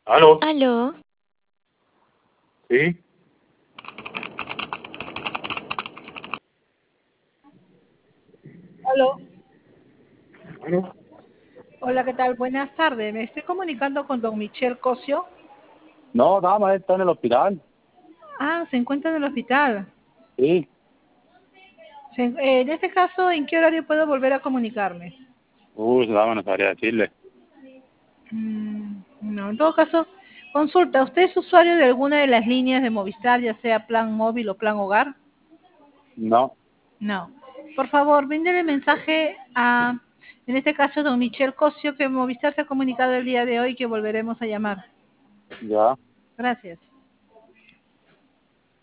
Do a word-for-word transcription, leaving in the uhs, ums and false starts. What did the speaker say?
¿Aló? ¿Aló? ¿Sí? Aló. ¿Aló? Hola, ¿qué tal? Buenas tardes. Me estoy comunicando con don Michel Cosio. No, dama, está en el hospital. Ah, se encuentra en el hospital. Sí. Se- eh, en este caso, ¿en qué horario puedo volver a comunicarme? Uy, dama, no sabría decirle. Mm, no, en todo caso, consulta, ¿usted es usuario de alguna de las líneas de Movistar, ya sea plan móvil o plan hogar? No, No. Por favor, bríndele mensaje a, en este caso, don Michel Cosio, que Movistar se ha comunicado el día de hoy que volveremos a llamar. ya. Gracias.